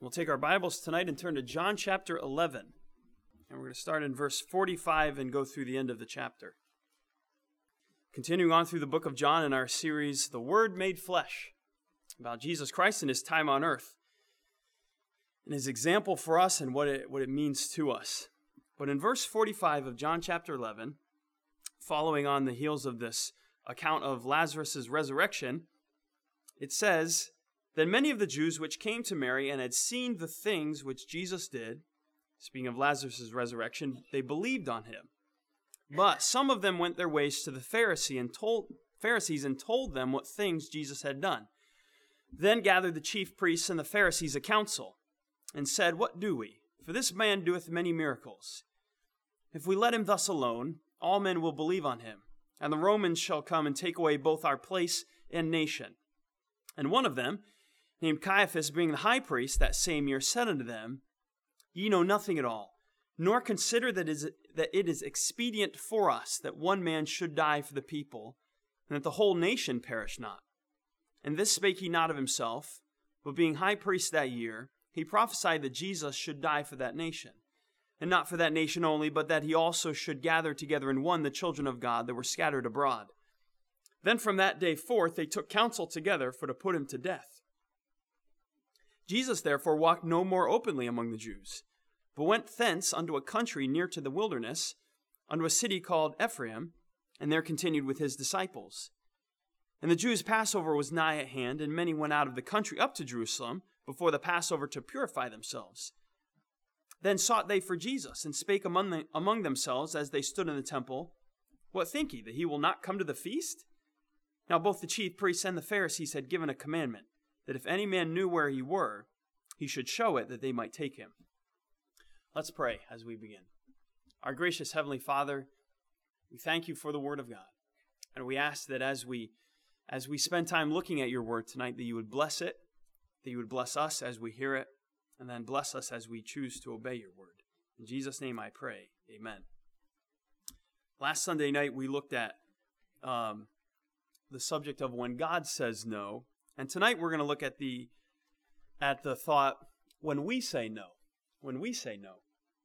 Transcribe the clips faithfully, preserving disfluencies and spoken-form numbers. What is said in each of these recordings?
We'll take our Bibles tonight and turn to John chapter eleven. And we're going to start in verse forty-five and go through the end of the chapter. Continuing on through the book of John in our series, The Word Made Flesh, about Jesus Christ and his time on earth, and his example for us and what it, what it means to us. But in verse forty-five of John chapter eleven, following on the heels of this account of Lazarus' resurrection, it says, Then many of the Jews which came to Mary and had seen the things which Jesus did, speaking of Lazarus' resurrection, they believed on him. But some of them went their ways to the Pharisee and told, Pharisees and told them what things Jesus had done. Then gathered the chief priests and the Pharisees a council, and said, What do we? For this man doeth many miracles. If we let him thus alone, all men will believe on him, and the Romans shall come and take away both our place and nation. And one of them, named Caiaphas, being the high priest that same year, said unto them, Ye know nothing at all, nor consider that, is, that it is expedient for us that one man should die for the people, and that the whole nation perish not. And this spake he not of himself, but being high priest that year, he prophesied that Jesus should die for that nation. And not for that nation only, but that he also should gather together in one the children of God that were scattered abroad. Then from that day forth they took counsel together for to put him to death. Jesus therefore walked no more openly among the Jews, but went thence unto a country near to the wilderness, unto a city called Ephraim, and there continued with his disciples. And the Jews' Passover was nigh at hand, and many went out of the country up to Jerusalem before the Passover to purify themselves. Then sought they for Jesus, and spake among, the, among themselves as they stood in the temple, What think ye, that he will not come to the feast? Now both the chief priests and the Pharisees had given a commandment, that if any man knew where he were, he should show it, that they might take him. Let's pray as we begin. Our gracious Heavenly Father, we thank you for the Word of God. And we ask that as we, as we spend time looking at your Word tonight, that you would bless it, that you would bless us as we hear it, and then bless us as we choose to obey your Word. In Jesus' name I pray, amen. Last Sunday night we looked at um, the subject of when God says no. And tonight we're going to look at the at the thought when we say no. When we say no.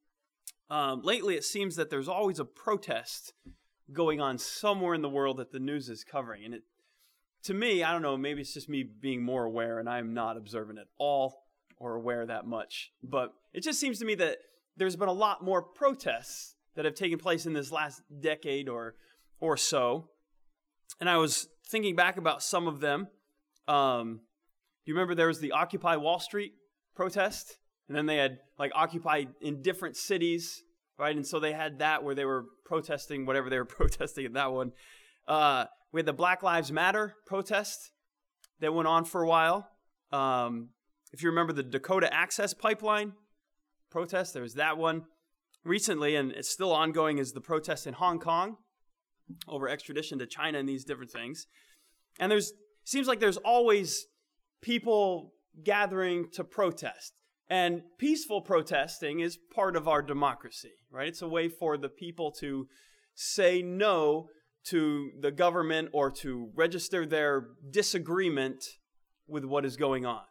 Um, lately it seems that there's always a protest going on somewhere in the world that the news is covering. And it, to me, I don't know, maybe it's just me being more aware and I'm not observant at all or aware that much. But it just seems to me that there's been a lot more protests that have taken place in this last decade or or so. And I was thinking back about some of them. Um, you remember there was the Occupy Wall Street protest? And then they had like Occupy in different cities, right? And so they had that where they were protesting whatever they were protesting at that one. Uh, we had the Black Lives Matter protest that went on for a while. Um, if you remember the Dakota Access Pipeline protest, there was that one. Recently, and it's still ongoing, is the protest in Hong Kong over extradition to China and these different things. And there's seems like there's always people gathering to protest. And peaceful protesting is part of our democracy, right? It's a way for the people to say no to the government or to register their disagreement with what is going on.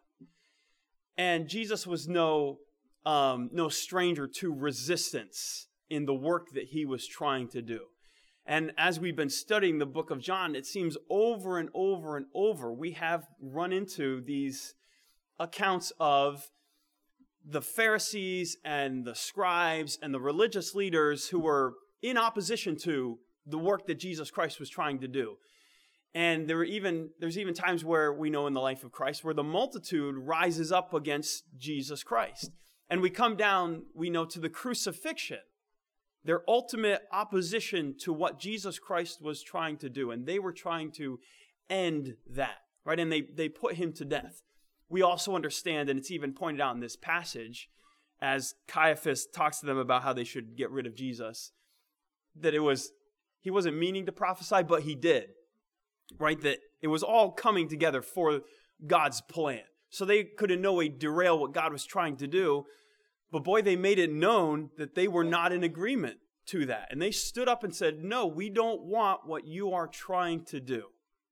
And Jesus was no, um, no stranger to resistance in the work that he was trying to do. And as we've been studying the book of John, it seems over and over and over we have run into these accounts of the Pharisees and the scribes and the religious leaders who were in opposition to the work that Jesus Christ was trying to do. And there were even there's even times where we know in the life of Christ where the multitude rises up against Jesus Christ. And we come down, we know, to the crucifixion. Their ultimate opposition to what Jesus Christ was trying to do. And they were trying to end that, right? And they, they put him to death. We also understand, and it's even pointed out in this passage, as Caiaphas talks to them about how they should get rid of Jesus, that it was, he wasn't meaning to prophesy, but he did, right? That it was all coming together for God's plan. So they could in no way derail what God was trying to do. But boy, they made it known that they were not in agreement to that. And they stood up and said, no, we don't want what you are trying to do.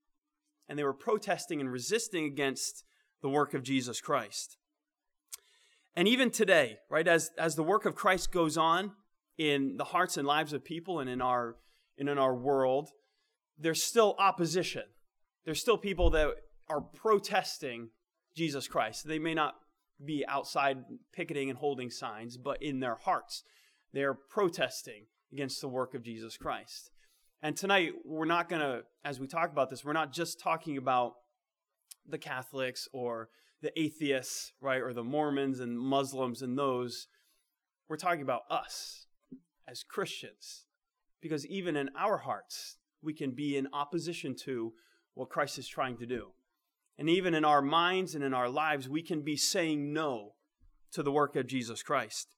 And they were protesting and resisting against the work of Jesus Christ. And even today, right, as, as the work of Christ goes on in the hearts and lives of people and in our, and in our world, there's still opposition. There's still people that are protesting Jesus Christ. They may not be outside picketing and holding signs, but in their hearts, they're protesting against the work of Jesus Christ. And tonight, we're not going to, as we talk about this, we're not just talking about the Catholics or the atheists, right, or the Mormons and Muslims and those. We're talking about us as Christians, because even in our hearts, we can be in opposition to what Christ is trying to do. And even in our minds and in our lives, we can be saying no to the work of Jesus Christ.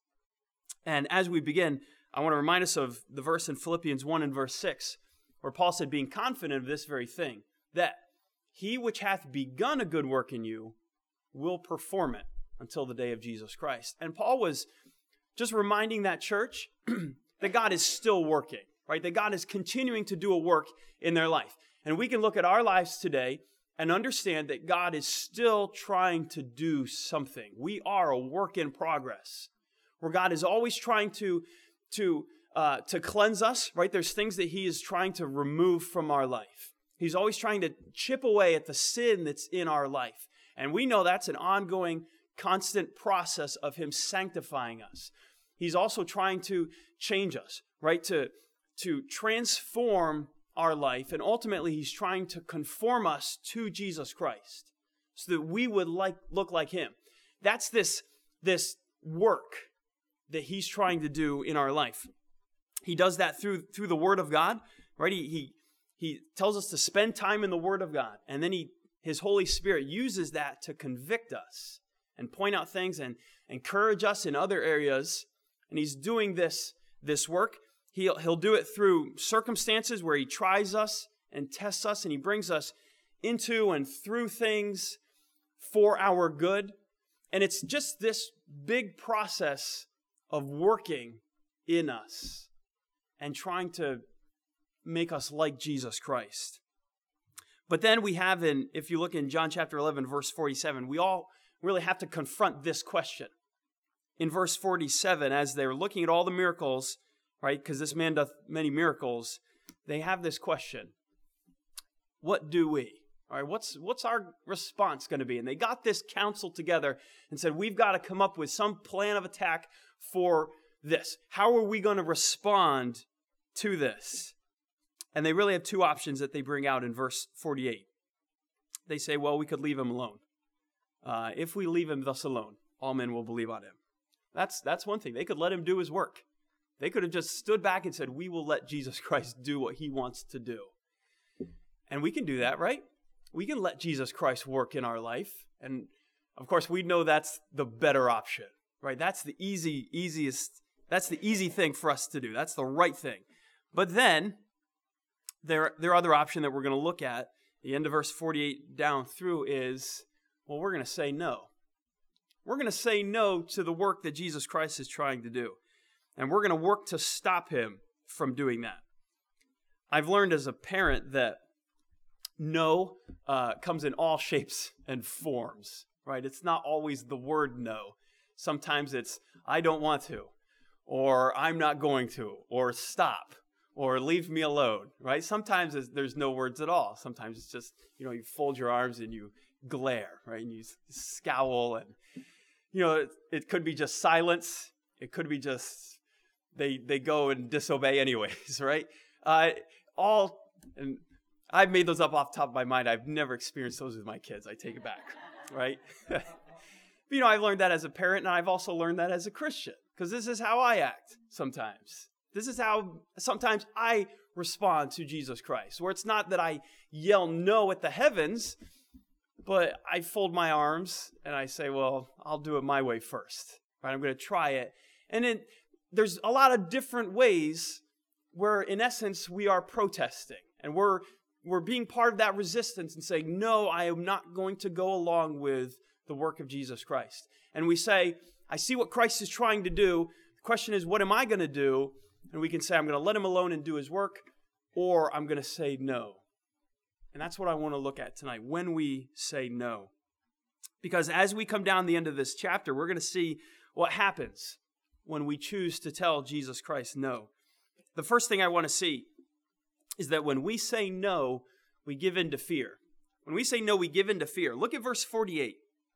And as we begin, I want to remind us of the verse in Philippians one and verse six, where Paul said, being confident of this very thing, that he which hath begun a good work in you will perform it until the day of Jesus Christ. And Paul was just reminding that church that God is still working, right? That God is continuing to do a work in their life. And we can look at our lives today and understand that God is still trying to do something. We are a work in progress, where God is always trying to, to, uh, to cleanse us, right? There's things that he is trying to remove from our life. He's always trying to chip away at the sin that's in our life. And we know that's an ongoing, constant process of him sanctifying us. He's also trying to change us, right? To, to transform our life. And ultimately, he's trying to conform us to Jesus Christ so that we would like look like him. That's this, this work that he's trying to do in our life. He does that through, through the Word of God, right? He, he, he tells us to spend time in the Word of God. And then he, his Holy Spirit uses that to convict us and point out things and encourage us in other areas. And he's doing this, this work. He'll, he'll do it through circumstances where he tries us and tests us, and he brings us into and through things for our good. And it's just this big process of working in us and trying to make us like Jesus Christ. But then we have in, if you look in John chapter eleven, verse forty-seven, we all really have to confront this question. In verse forty-seven, as they're looking at all the miracles, right, because this man doth many miracles, they have this question. What do we? All right, what's, what's our response going to be? And they got this council together and said, we've got to come up with some plan of attack for this. How are we going to respond to this? And they really have two options that they bring out in verse forty-eight. They say, well, we could leave him alone. Uh, if we leave him thus alone, all men will believe on him. That's, that's one thing. They could let him do his work. They could have just stood back and said, we will let Jesus Christ do what he wants to do. And we can do that, right? We can let Jesus Christ work in our life. And of course, we know that's the better option, right? That's the easy, easiest, that's the easy thing for us to do. That's the right thing. But then, their, their other option that we're going to look at, the end of verse forty-eight down through is, well, we're going to say no. We're going to say no to the work that Jesus Christ is trying to do. And we're going to work to stop him from doing that. I've learned as a parent that no uh, comes in all shapes and forms, right? It's not always the word no. Sometimes it's, I don't want to, or I'm not going to, or stop, or leave me alone, right? Sometimes there's no words at all. Sometimes it's just, you know, you fold your arms and you glare, right? And you scowl, and, you know, it, it could be just silence. It could be just, they they go and disobey anyways, right? Uh, all, and I've made those up off the top of my mind. I've never experienced those with my kids. I take it back, right? But, you know, I've learned that as a parent, and I've also learned that as a Christian, because this is how I act sometimes. This is how sometimes I respond to Jesus Christ, where it's not that I yell no at the heavens, but I fold my arms and I say, well, I'll do it my way first, right? I'm going to try it. And then there's a lot of different ways where, in essence, we are protesting, and we're We're being part of that resistance and saying, no, I am not going to go along with the work of Jesus Christ. And we say, I see what Christ is trying to do. The question is, what am I going to do? And we can say, I'm going to let him alone and do his work, or I'm going to say no. And that's what I want to look at tonight, when we say no. Because as we come down the end of this chapter, we're going to see what happens when we choose to tell Jesus Christ no. The first thing I want to see is that when we say no, we give in to fear. When we say no, we give in to fear. Look at verse forty-eight.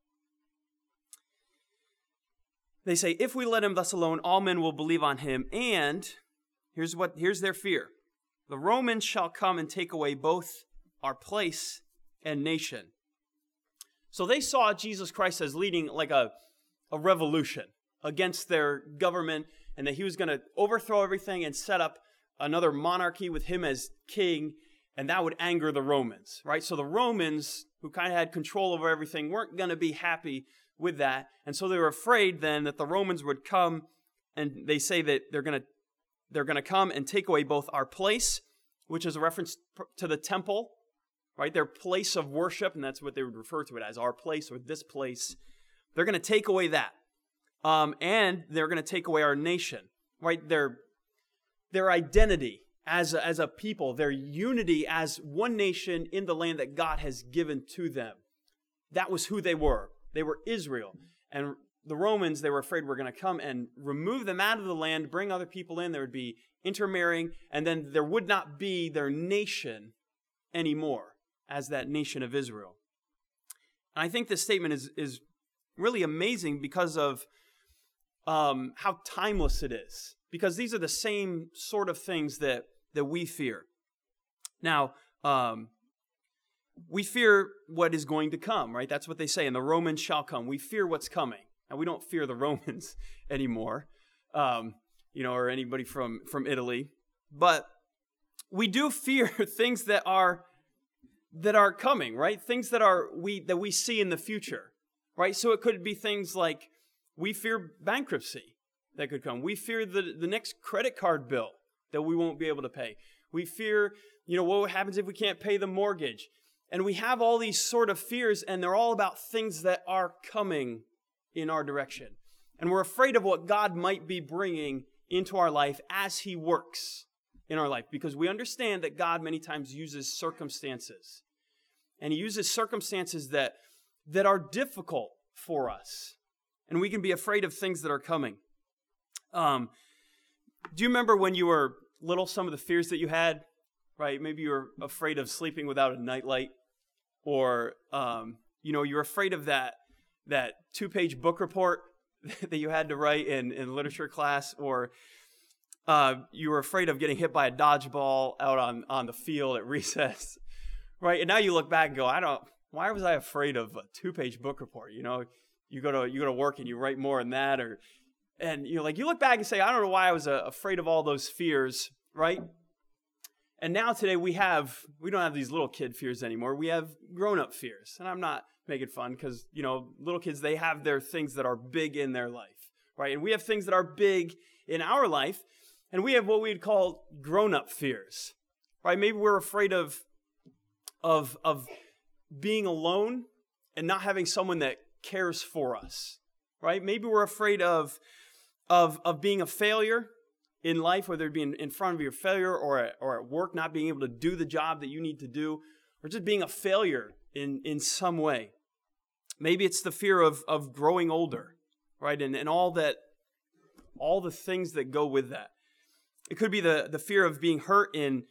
They say, if we let him thus alone, all men will believe on him. And here's what here's their fear. The Romans shall come and take away both our place and nation. So they saw Jesus Christ as leading like a, a revolution against their government, and that he was going to overthrow everything and set up another monarchy with him as king, and that would anger the Romans, right? So the Romans, who kind of had control over everything, weren't going to be happy with that. And so they were afraid then that the Romans would come, and they say that they're going to they're going to come and take away both our place, which is a reference to the temple, right? Their place of worship, and that's what they would refer to it as, our place or this place. They're going to take away that. Um, and they're going to take away our nation, right? Their, their identity as a, as a people, their unity as one nation in the land that God has given to them. That was who they were. They were Israel. And the Romans, they were afraid were going to come and remove them out of the land, bring other people in. There would be intermarrying, and then there would not be their nation anymore as that nation of Israel. And I think this statement is, is really amazing because of um, how timeless it is. Because these are the same sort of things that, that we fear. Now, um, we fear what is going to come, right? That's what they say. And the Romans shall come. We fear what's coming. Now, we don't fear the Romans anymore, um, you know, or anybody from, from Italy. But we do fear things that are that are coming, right? Things that are we that we see in the future, right? So it could be things like we fear bankruptcy that could come. We fear the, the next credit card bill that we won't be able to pay. We fear, you know, what happens if we can't pay the mortgage? And we have all these sort of fears, and they're all about things that are coming in our direction. And we're afraid of what God might be bringing into our life as he works in our life, because we understand that God many times uses circumstances. And he uses circumstances that, that are difficult for us. And we can be afraid of things that are coming. Um, do you remember when you were little, some of the fears that you had? Right? Maybe you were afraid of sleeping without a nightlight. Or, um, you know, you're afraid of that that two-page book report that you had to write in, in literature class. Or uh, you were afraid of getting hit by a dodgeball out on, on the field at recess. Right? And now you look back and go, I don't, why was I afraid of a two-page book report? You know, you go to you go to work and you write more than that. Or, and you know, like you look back and say, I don't know why I was uh, afraid of all those fears, right? And now today we have, we don't have these little kid fears anymore. We have grown-up fears. And I'm not making fun because, you know, little kids, they have their things that are big in their life, right? And we have things that are big in our life. And we have what we'd call grown-up fears, right? Maybe we're afraid of, of, of being alone and not having someone that cares for us, right? Maybe we're afraid of, of, of being a failure in life, whether it be in, in front of your failure or at, or at work, not being able to do the job that you need to do, or just being a failure in, in some way. Maybe it's the fear of, of growing older, right? And, and all that, all the things that go with that. It could be the, the fear of being hurt in,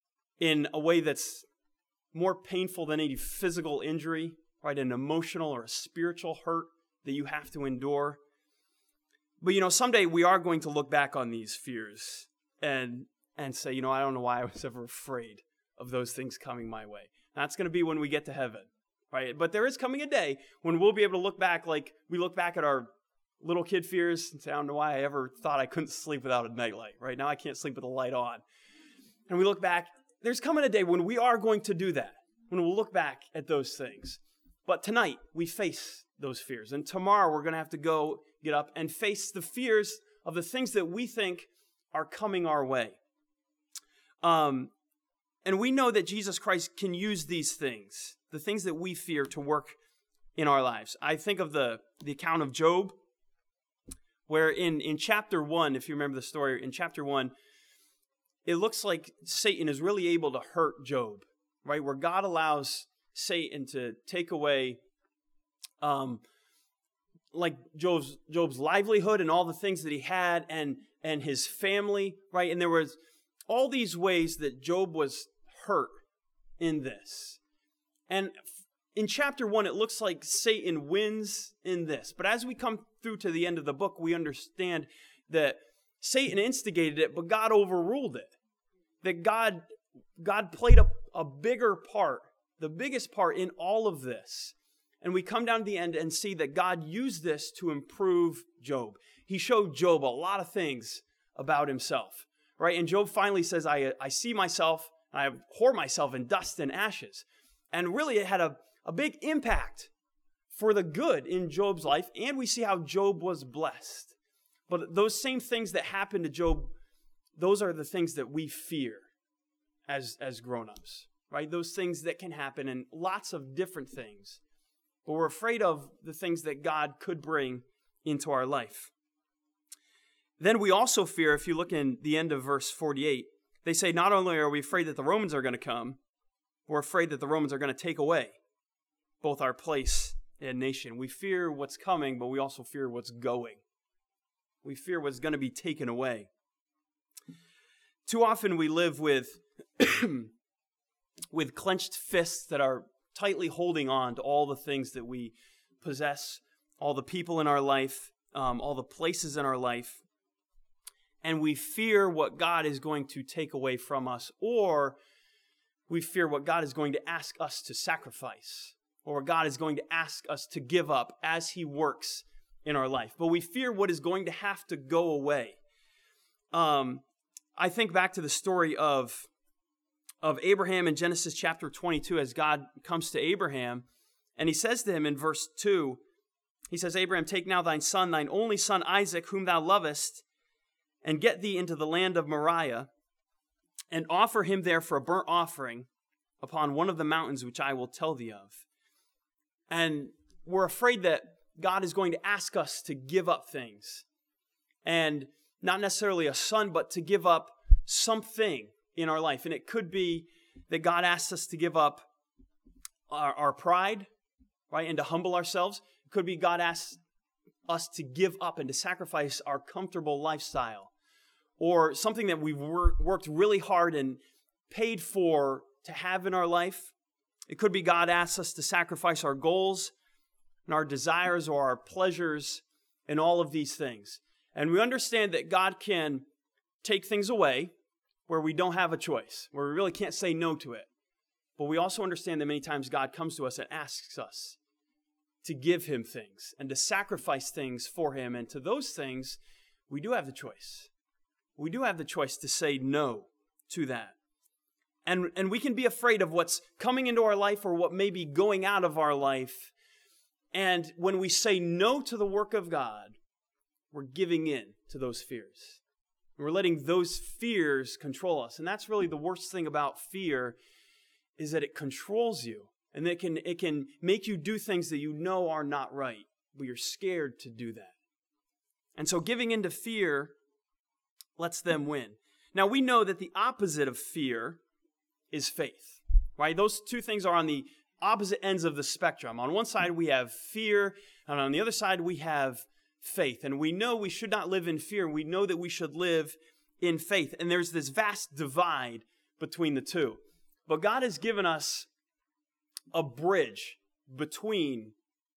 in a way that's more painful than any physical injury, right? An emotional or a spiritual hurt that you have to endure. But, you know, someday we are going to look back on these fears and and say, you know, I don't know why I was ever afraid of those things coming my way. That's going to be when we get to heaven, right? But there is coming a day when we'll be able to look back like we look back at our little kid fears and say, I don't know why I ever thought I couldn't sleep without a nightlight, right? Now I can't sleep with the light on. And we look back, there's coming a day when we are going to do that, when we'll look back at those things. But tonight, we face those fears. And tomorrow, we're going to have to go get up and face the fears of the things that we think are coming our way. Um, and we know that Jesus Christ can use these things, the things that we fear, to work in our lives. I think of the, the account of Job, where in, in chapter one, if you remember the story, in chapter one, it looks like Satan is really able to hurt Job, right? Where God allows Satan to take away um, like Job's, Job's livelihood and all the things that he had and, and his family, right? And there was all these ways that Job was hurt in this. And in chapter one, it looks like Satan wins in this. But as we come through to the end of the book, we understand that Satan instigated it, but God overruled it. That God, God played a, a bigger part, the biggest part in all of this. And we come down to the end and see that God used this to improve Job. He showed Job a lot of things about himself, right? And Job finally says, I, I see myself, I abhor myself in dust and ashes. And really it had a, a big impact for the good in Job's life. And we see how Job was blessed. But those same things that happened to Job, those are the things that we fear as, as grown-ups, right? Those things that can happen and lots of different things. But we're afraid of the things that God could bring into our life. Then we also fear, if you look in the end of verse forty-eight, they say not only are we afraid that the Romans are going to come, we're afraid that the Romans are going to take away both our place and nation. We fear what's coming, but we also fear what's going. We fear what's going to be taken away. Too often we live with, with clenched fists that are tightly holding on to all the things that we possess, all the people in our life, um, all the places in our life. And we fear what God is going to take away from us, or we fear what God is going to ask us to sacrifice, or God is going to ask us to give up as He works in our life. But we fear what is going to have to go away. Um, I think back to the story of of Abraham in Genesis chapter twenty-two, as God comes to Abraham, and He says to him in verse two, He says, Abraham, take now thine son, thine only son Isaac, whom thou lovest, and get thee into the land of Moriah, and offer him there for a burnt offering upon one of the mountains which I will tell thee of. And we're afraid that God is going to ask us to give up things. And not necessarily a son, but to give up something in our life. And it could be that God asks us to give up our, our pride, right, and to humble ourselves. It could be God asks us to give up and to sacrifice our comfortable lifestyle, or something that we've wor- worked really hard and paid for to have in our life. It could be God asks us to sacrifice our goals and our desires or our pleasures and all of these things. And we understand that God can take things away where we don't have a choice, where we really can't say no to it. But we also understand that many times God comes to us and asks us to give Him things and to sacrifice things for Him. And to those things, we do have the choice. We do have the choice to say no to that. And, and we can be afraid of what's coming into our life or what may be going out of our life. And when we say no to the work of God, we're giving in to those fears. We're letting those fears control us. And that's really the worst thing about fear, is that it controls you. And it can, it can make you do things that you know are not right, but you're scared to do that. And so giving in to fear lets them win. Now we know that the opposite of fear is faith, right? Those two things are on the opposite ends of the spectrum. On one side we have fear, and on the other side we have faith. And we know we should not live in fear. We know that we should live in faith. And there's this vast divide between the two. But God has given us a bridge between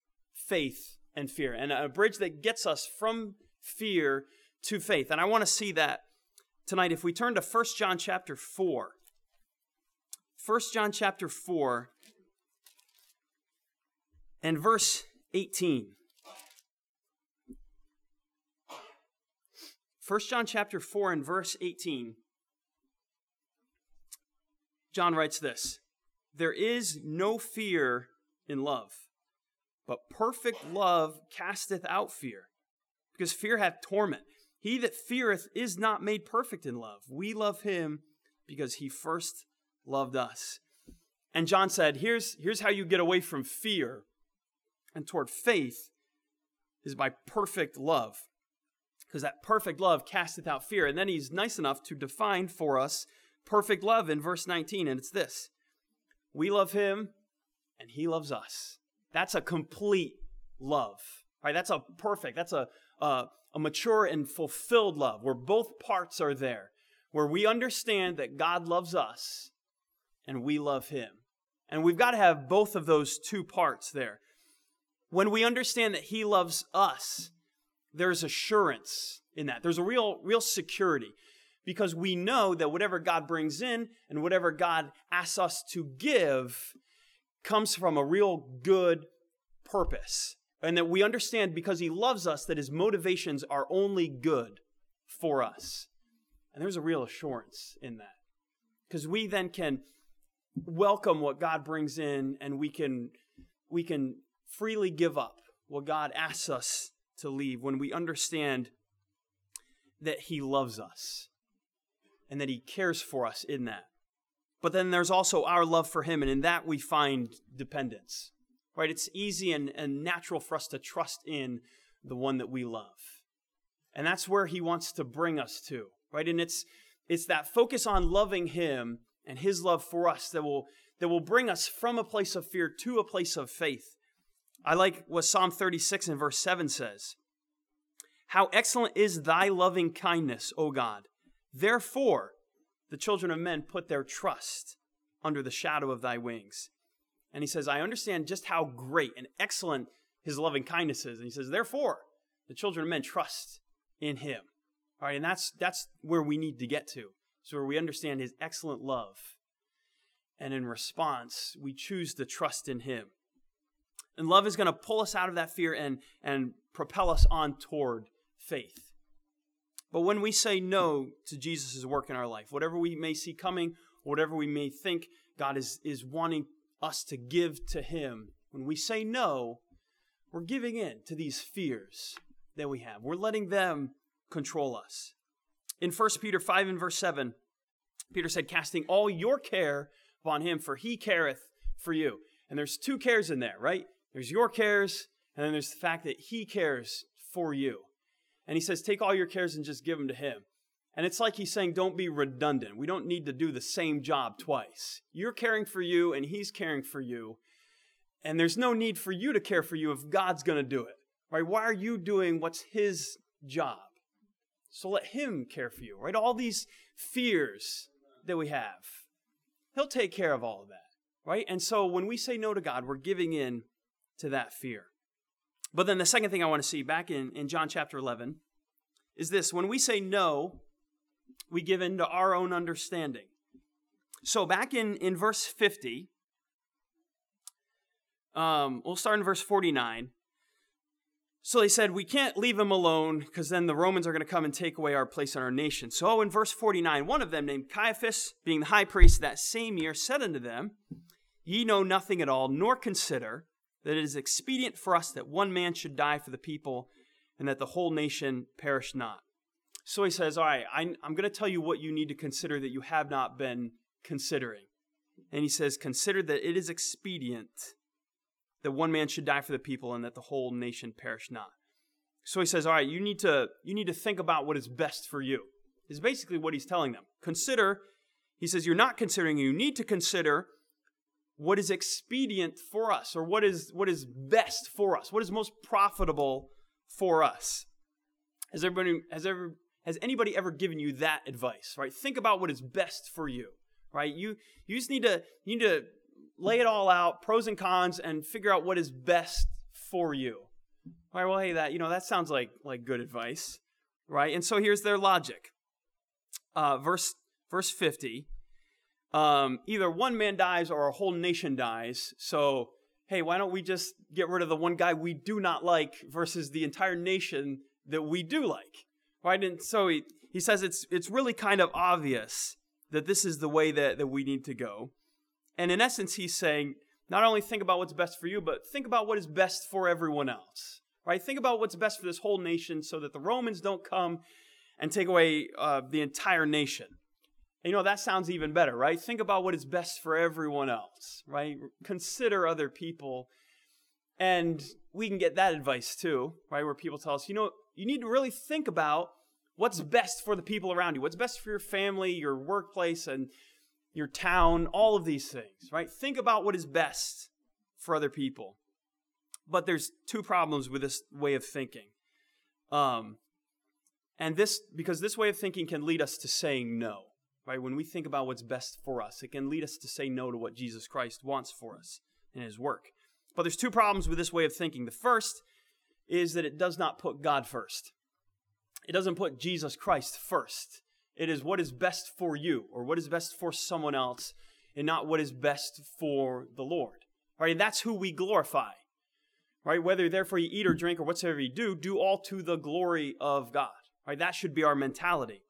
faith and fear, and a bridge that gets us from fear to faith. And I want to see that tonight. If we turn to First John chapter four. First John chapter four and verse eighteen. First John chapter four and verse eighteen. John writes this: there is no fear in love, but perfect love casteth out fear, because fear hath torment. He that feareth is not made perfect in love. We love Him because He first loved us. And John said, here's, here's how you get away from fear and toward faith, is by perfect love. Because that perfect love casteth out fear. And then he's nice enough to define for us perfect love in verse nineteen. And it's this: we love Him and He loves us. That's a complete love. Right? That's a perfect, that's a, a, a mature and fulfilled love where both parts are there, where we understand that God loves us and we love him. And we've got to have both of those two parts there. When we understand that he loves us, there's assurance in that. There's a real, real security because we know that whatever God brings in and whatever God asks us to give comes from a real good purpose. And that we understand because he loves us that his motivations are only good for us. And there's a real assurance in that. Because we then can welcome what God brings in and we can, we can freely give up what God asks us to leave when we understand that he loves us and that he cares for us in that. But then there's also our love for him, and in that we find dependence. Right? It's easy and, and natural for us to trust in the one that we love. And that's where he wants to bring us to. Right? And it's it's that focus on loving him and his love for us that will that will bring us from a place of fear to a place of faith. I like what Psalm thirty-six and verse seven says. How excellent is thy loving kindness, O God. Therefore, the children of men put their trust under the shadow of thy wings. And he says, I understand just how great and excellent his loving kindness is. And he says, therefore, the children of men trust in him. All right, and that's that's where we need to get to. So where we understand his excellent love. And in response, we choose to trust in him. And love is going to pull us out of that fear and, and propel us on toward faith. But when we say no to Jesus' work in our life, whatever we may see coming, whatever we may think God is, is wanting us to give to him, when we say no, we're giving in to these fears that we have. We're letting them control us. In First Peter five and verse seven, Peter said, casting all your care upon him, for he careth for you. And there's two cares in there, right? There's your cares, and then there's the fact that he cares for you. And he says, take all your cares and just give them to him. And it's like he's saying, don't be redundant. We don't need to do the same job twice. You're caring for you, and he's caring for you. And there's no need for you to care for you if God's going to do it. Right? Why are you doing what's his job? So let him care for you. Right? All these fears that we have, he'll take care of all of that. Right? And so when we say no to God, we're giving in to that fear. But then the second thing I want to see back in, in John chapter eleven is this. When we say no, we give in to our own understanding. So back in, in verse fifty, um, we'll start in verse forty-nine. So they said, we can't leave him alone because then the Romans are going to come and take away our place in our nation. So in verse forty-nine, one of them named Caiaphas, being the high priest that same year, said unto them, ye know nothing at all, nor consider that it is expedient for us that one man should die for the people and that the whole nation perish not. So he says, all right, I, I'm going to tell you what you need to consider that you have not been considering. And he says, consider that it is expedient that one man should die for the people and that the whole nation perish not. So he says, all right, you need to, you need to think about what is best for you. Is basically what he's telling them. Consider, he says, you're not considering, you need to consider what is expedient for us, or what is what is best for us, what is most profitable for us. Has everybody has ever has anybody ever given you that advice? Right? Think about what is best for you. Right? You you just need to you need to lay it all out, pros and cons, and figure out what is best for you. All right, well, hey, that you know that sounds like like good advice, right? And so here's their logic. Uh, verse verse fifty. Um, either one man dies or a whole nation dies. So, hey, why don't we just get rid of the one guy we do not like versus the entire nation that we do like, right? And so he, he says it's it's really kind of obvious that this is the way that, that we need to go. And in essence, he's saying, not only think about what's best for you, but think about what is best for everyone else, right? Think about what's best for this whole nation so that the Romans don't come and take away uh, the entire nation. You know, that sounds even better, right? Think about what is best for everyone else, right? Consider other people. And we can get that advice too, right? Where people tell us, you know, you need to really think about what's best for the people around you. What's best for your family, your workplace, and your town, all of these things, right? Think about what is best for other people. But there's two problems with this way of thinking. Um, and this, because this way of thinking can lead us to saying no, right? When we think about what's best for us, it can lead us to say no to what Jesus Christ wants for us in his work. But there's two problems with this way of thinking. The first is that it does not put God first. It doesn't put Jesus Christ first. It is what is best for you or what is best for someone else and not what is best for the Lord. Right? And that's who we glorify. Right? Whether therefore you eat or drink or whatsoever you do, do all to the glory of God. Right? That should be our mentality.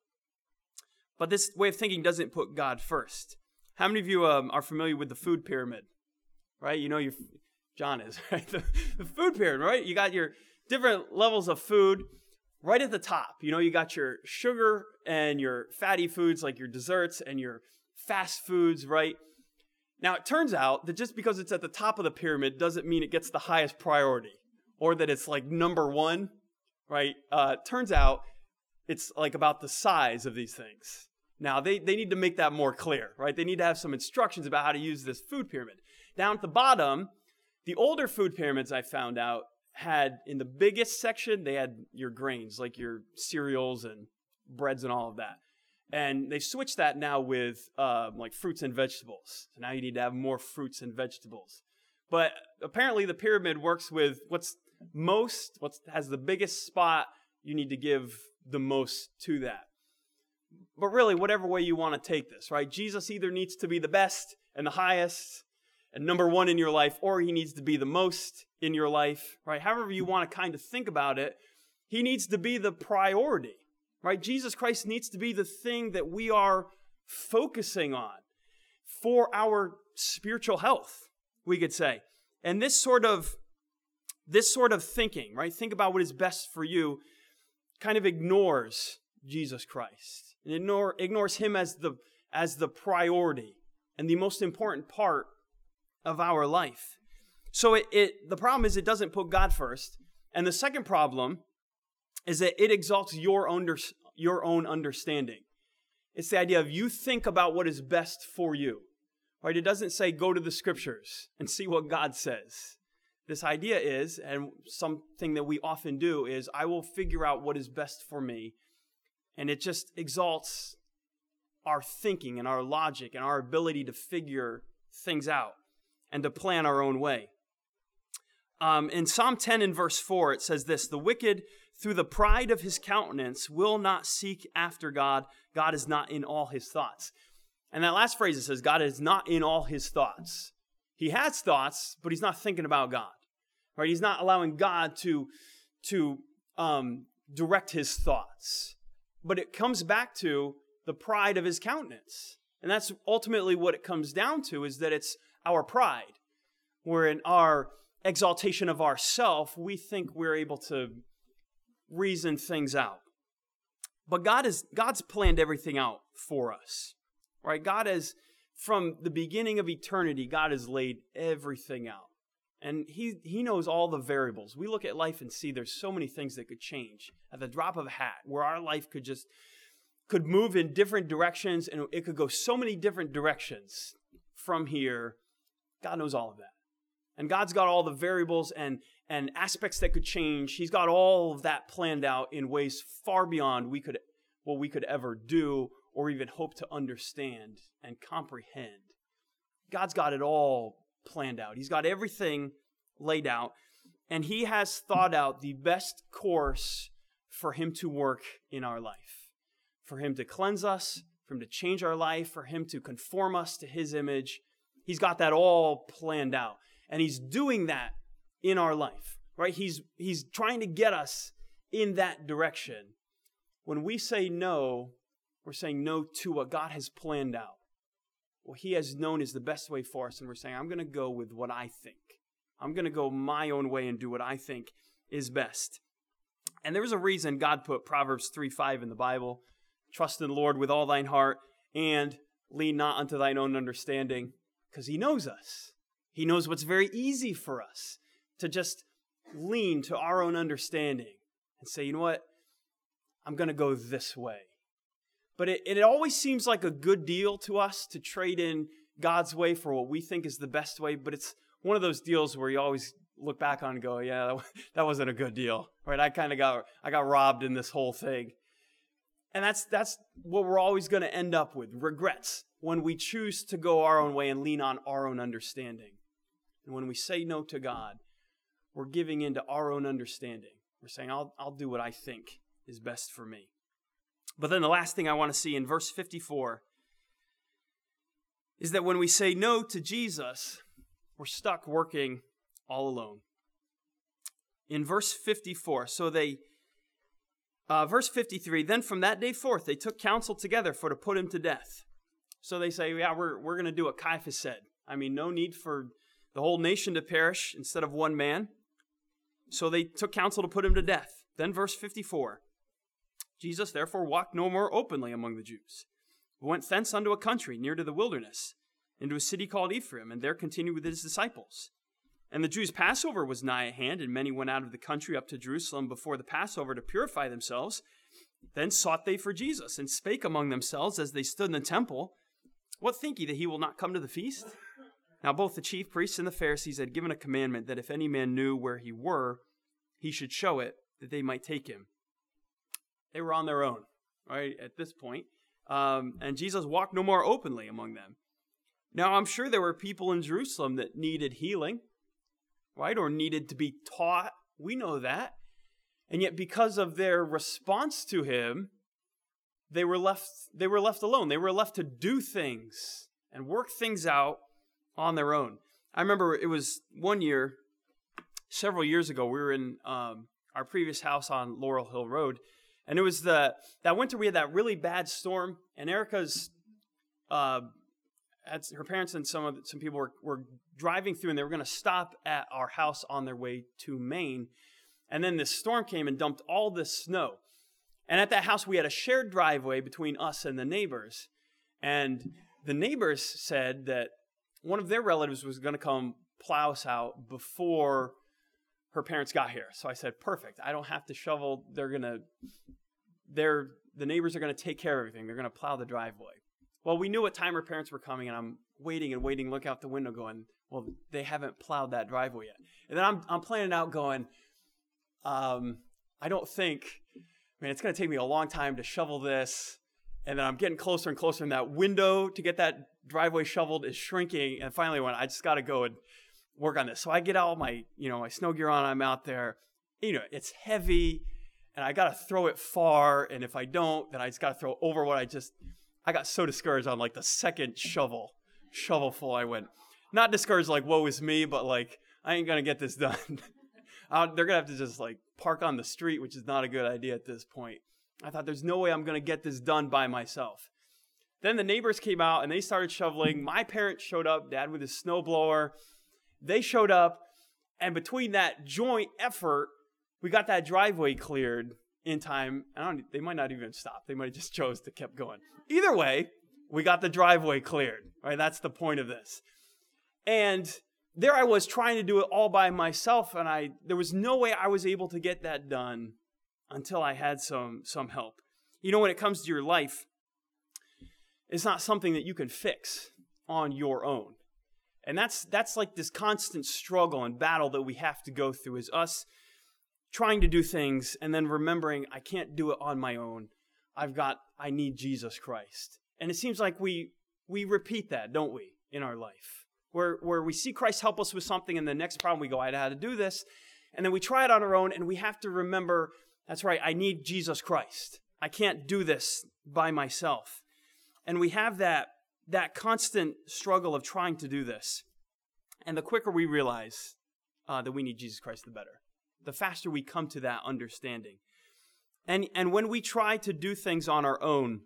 But this way of thinking doesn't put God first. How many of you um, are familiar with the food pyramid? Right? You know, you're, John is, right? The, the food pyramid, right? You got your different levels of food. Right at the top, you know, you got your sugar and your fatty foods like your desserts and your fast foods, right? Now, it turns out that just because it's at the top of the pyramid doesn't mean it gets the highest priority or that it's like number one, right? Uh, turns out it's like about the size of these things. Now, they, they need to make that more clear, right? They need to have some instructions about how to use this food pyramid. Down at the bottom, the older food pyramids I found out had in the biggest section, they had your grains, like your cereals and breads and all of that. And they switched that now with uh, like fruits and vegetables. So now you need to have more fruits and vegetables. But apparently the pyramid works with what's most, what has the biggest spot, you need to give the most to that. But really, whatever way you want to take this, right? Jesus either needs to be the best and the highest and number one in your life, or he needs to be the most in your life, right? However you want to kind of think about it, he needs to be the priority, right? Jesus Christ needs to be the thing that we are focusing on for our spiritual health, we could say. And this sort of, this sort of thinking, right? Think about what is best for you, kind of ignores Jesus Christ and ignore, ignores him as the, as the priority and the most important part of our life. So it, it the problem is it doesn't put God first. And the second problem is that it exalts your own, your own understanding. It's the idea of you think about what is best for you. Right? It doesn't say go to the scriptures and see what God says. This idea is, and something that we often do, is I will figure out what is best for me. And it just exalts our thinking and our logic and our ability to figure things out and to plan our own way. Um, in Psalm ten and verse four, it says this, "The wicked, through the pride of his countenance, will not seek after God. God is not in all his thoughts." And that last phrase, it says, God is not in all his thoughts. He has thoughts, but he's not thinking about God. Right? He's not allowing God to, to um, direct his thoughts. But it comes back to the pride of his countenance. And that's ultimately what it comes down to, is that it's our pride, where in our exaltation of ourself, we think we're able to reason things out. But God is God's planned everything out for us, right? God has, from the beginning of eternity, God has laid everything out. And he, he knows all the variables. We look at life and see there's so many things that could change at the drop of a hat, where our life could just, could move in different directions, and it could go so many different directions from here. God knows all of that. And God's got all the variables and, and aspects that could change. He's got all of that planned out in ways far beyond we could, what we could ever do or even hope to understand and comprehend. God's got it all planned out. He's got everything laid out, and he has thought out the best course for him to work in our life, for him to cleanse us, for him to change our life, for him to conform us to his image. He's got that all planned out, and he's doing that in our life, right? He's, he's trying to get us in that direction. When we say no, we're saying no to what God has planned out. What he has known is the best way for us, and we're saying, I'm going to go with what I think. I'm going to go my own way and do what I think is best. And there's a reason God put Proverbs three five in the Bible. Trust in the Lord with all thine heart, and lean not unto thine own understanding, because he knows us. He knows what's very easy for us, to just lean to our own understanding and say, you know what? I'm going to go this way. But it, it always seems like a good deal to us to trade in God's way for what we think is the best way. But it's one of those deals where you always look back on and go, yeah, that wasn't a good deal, right? I kind of got I got robbed in this whole thing. And that's that's what we're always going to end up with, regrets, when we choose to go our own way and lean on our own understanding. And when we say no to God, we're giving in to our own understanding. We're saying, I'll, I'll do what I think is best for me. But then the last thing I want to see in verse fifty-four is that when we say no to Jesus, we're stuck working all alone. In verse fifty-four, so they, uh, verse fifty-three, then from that day forth, they took counsel together for to put him to death. So they say, yeah, we're, we're going to do what Caiaphas said. I mean, no need for the whole nation to perish instead of one man. So they took counsel to put him to death. Then verse fifty-four, Jesus therefore walked no more openly among the Jews, but went thence unto a country near to the wilderness, into a city called Ephraim, and there continued with his disciples. And the Jews' Passover was nigh at hand, and many went out of the country up to Jerusalem before the Passover to purify themselves. Then sought they for Jesus, and spake among themselves as they stood in the temple, what think ye, that he will not come to the feast? Now both the chief priests and the Pharisees had given a commandment that if any man knew where he were, he should show it, that they might take him. They were on their own, right, at this point. Um, and Jesus walked no more openly among them. Now, I'm sure there were people in Jerusalem that needed healing, right, or needed to be taught. We know that. And yet because of their response to him, they were left, they were left alone. They were left to do things and work things out on their own. I remember it was one year, several years ago, we were in um, our previous house on Laurel Hill Road, and it was the that winter we had that really bad storm, and Erica's, uh, had, her parents and some of the, some people were, were driving through, and they were going to stop at our house on their way to Maine, and then this storm came and dumped all this snow. And at that house, we had a shared driveway between us and the neighbors, and the neighbors said that one of their relatives was going to come plow us out before her parents got here. So I said, perfect. I don't have to shovel. They're going to, they're, the neighbors are going to take care of everything. They're going to plow the driveway. Well, we knew what time her parents were coming, and I'm waiting and waiting, look out the window going, well, they haven't plowed that driveway yet. And then I'm, I'm planning out going, um, I don't think, man, it's going to take me a long time to shovel this. And then I'm getting closer and closer, and that window to get that driveway shoveled is shrinking. And finally I went, I just got to go and work on this. So I get all my, you know, my snow gear on. I'm out there. You know, it's heavy, and I got to throw it far. And if I don't, then I just got to throw over what I just, I got so discouraged on like the second shovel, shovelful I went. Not discouraged like, woe is me, but like, I ain't going to get this done. uh, they're going to have to just like park on the street, which is not a good idea at this point. I thought, there's no way I'm going to get this done by myself. Then the neighbors came out, and they started shoveling. My parents showed up, Dad with his snowblower. They showed up, and between that joint effort, we got that driveway cleared in time. I don't, they might not even stop. They might have just chose to keep going. Either way, we got the driveway cleared, right? That's the point of this. And there I was trying to do it all by myself, and I there was no way I was able to get that done until I had some some help. You know, when it comes to your life, it's not something that you can fix on your own. And that's that's like this constant struggle and battle that we have to go through, is us trying to do things and then remembering I can't do it on my own. I've got, I need Jesus Christ. And it seems like we we repeat that, don't we, in our life? Where, where we see Christ help us with something, and the next problem we go, I had to do this. And then we try it on our own, and we have to remember, that's right, I need Jesus Christ. I can't do this by myself. And we have that, that constant struggle of trying to do this. And the quicker we realize uh, that we need Jesus Christ, the better. The faster we come to that understanding. And and when we try to do things on our own,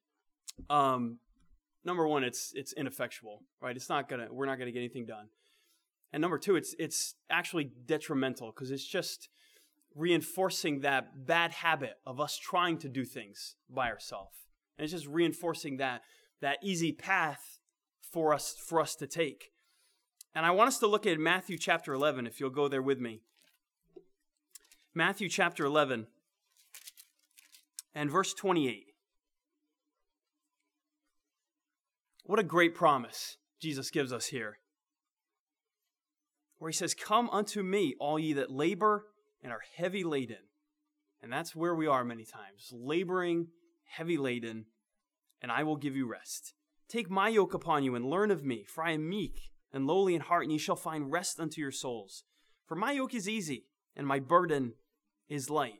um, number one, it's it's ineffectual, right? It's not gonna, we're not gonna get anything done. And number two, it's it's actually detrimental, because it's just reinforcing that bad habit of us trying to do things by ourselves. And it's just reinforcing that that easy path for us for us to take. And I want us to look at Matthew chapter eleven, if you'll go there with me. Matthew chapter eleven and verse twenty-eight. What a great promise Jesus gives us here. where he says, "Come unto me, all ye that labor and are heavy laden." And that's where we are many times, laboring, heavy laden, and I will give you rest. Take my yoke upon you and learn of me, for I am meek and lowly in heart, and ye shall find rest unto your souls. For my yoke is easy, and my burden is light.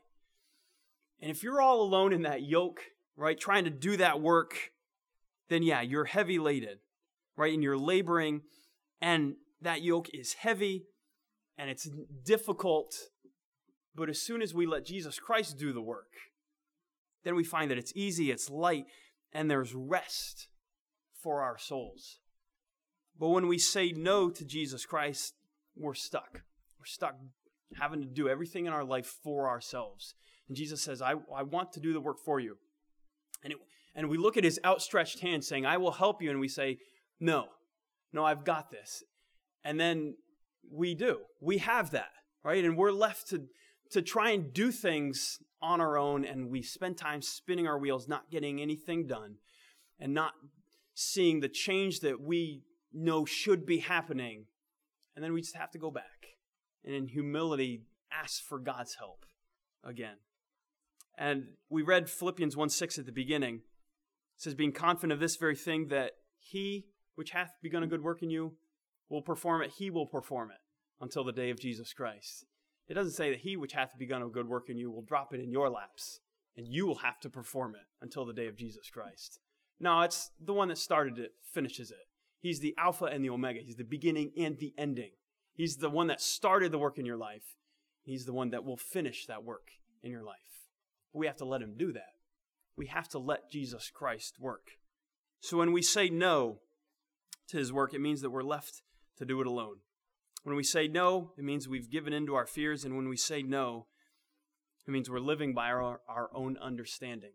And if you're all alone in that yoke, right, trying to do that work, then yeah, you're heavy laden, right? And you're laboring, and that yoke is heavy, and it's difficult. But as soon as we let Jesus Christ do the work, then we find that it's easy, it's light, and there's rest for our souls. But when we say no to Jesus Christ, we're stuck. We're stuck having to do everything in our life for ourselves. And Jesus says, I, I want to do the work for you. And, it, and we look at his outstretched hand saying, I will help you. And we say, no, no, I've got this. And then we do. We have that, right? And we're left to, to try and do things on our own. And we spend time spinning our wheels, not getting anything done, and not seeing the change that we know should be happening. And then we just have to go back and in humility ask for God's help again. And we read Philippians one six at the beginning. It says, being confident of this very thing, that he which hath begun a good work in you will perform it. He will perform it until the day of Jesus Christ. It doesn't say that he which hath begun a good work in you will drop it in your laps and you will have to perform it until the day of Jesus Christ. No, it's the one that started it, finishes it. He's the Alpha and the Omega. He's the beginning and the ending. He's the one that started the work in your life. He's the one that will finish that work in your life. But we have to let him do that. We have to let Jesus Christ work. So when we say no to his work, it means that we're left to do it alone. When we say no, it means we've given in to our fears. And when we say no, it means we're living by our, our own understanding.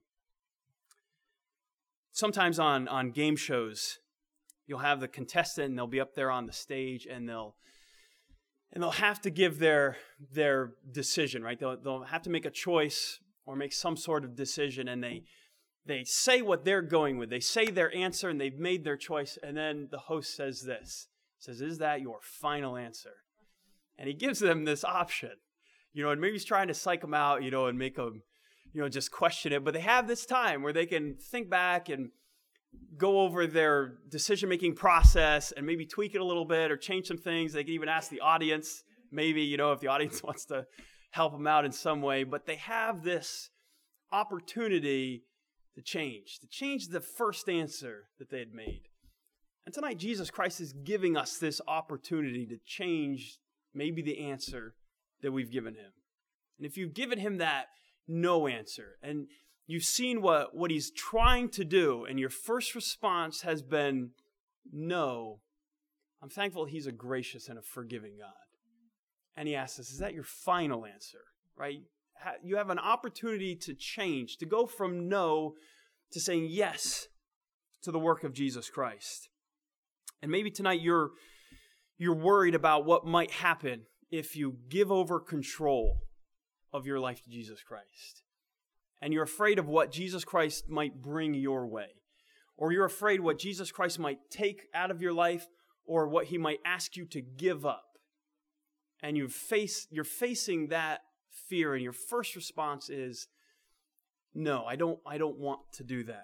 Sometimes on, on game shows, you'll have the contestant and they'll be up there on the stage and they'll and they'll have to give their their decision, right? They'll they'll have to make a choice or make some sort of decision, and they they say what they're going with. They say their answer and they've made their choice, and then the host says this. Says, "Is that your final answer?" And he gives them this option. You know, and maybe he's trying to psych them out, you know, and make them, you know, just question it. But they have this time where they can think back and go over their decision-making process and maybe tweak it a little bit or change some things. They can even ask the audience, maybe, you know, if the audience wants to help them out in some way. But they have this opportunity to change, to change the first answer that they had made. And tonight, Jesus Christ is giving us this opportunity to change maybe the answer that we've given him. And if you've given him that no answer, and you've seen what, what he's trying to do, and your first response has been no, I'm thankful he's a gracious and a forgiving God. And he asks us, is that your final answer? Right? You have an opportunity to change, to go from no to saying yes to the work of Jesus Christ. And maybe tonight you're, you're worried about what might happen if you give over control of your life to Jesus Christ. And you're afraid of what Jesus Christ might bring your way. Or you're afraid what Jesus Christ might take out of your life, or what he might ask you to give up. And you face, you're facing that fear, and your first response is, no, I don't, I don't want to do that.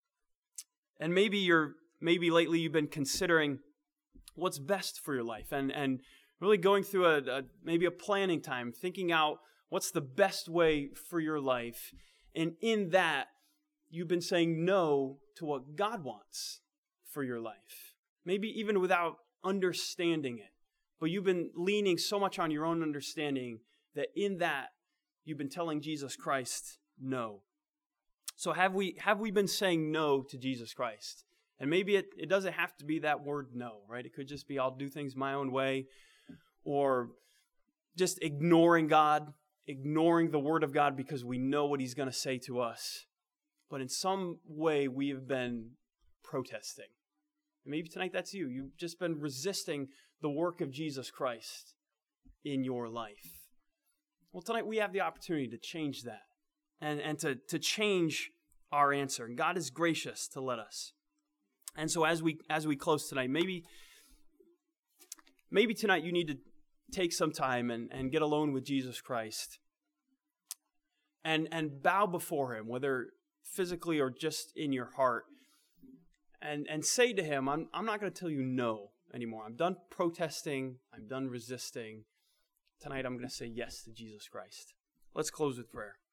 And maybe you're, maybe lately you've been considering what's best for your life, and, and really going through a, a maybe a planning time, thinking out what's the best way for your life. And in that, you've been saying no to what God wants for your life. Maybe even without understanding it. But you've been leaning so much on your own understanding that in that, you've been telling Jesus Christ no. So have we have we been saying no to Jesus Christ? And maybe it, it doesn't have to be that word no, right? It could just be I'll do things my own way, or just ignoring God, ignoring the word of God because we know what he's going to say to us. But in some way, we have been protesting. Maybe tonight that's you. You've just been resisting the work of Jesus Christ in your life. Well, tonight we have the opportunity to change that and, and to, to change our answer. And God is gracious to let us. And so as we as we close tonight, maybe, maybe tonight you need to take some time and, and get alone with Jesus Christ and, and bow before him, whether physically or just in your heart, and, and say to him, I'm, I'm not going to tell you no anymore. I'm done protesting. I'm done resisting. Tonight I'm going to say yes to Jesus Christ. Let's close with prayer.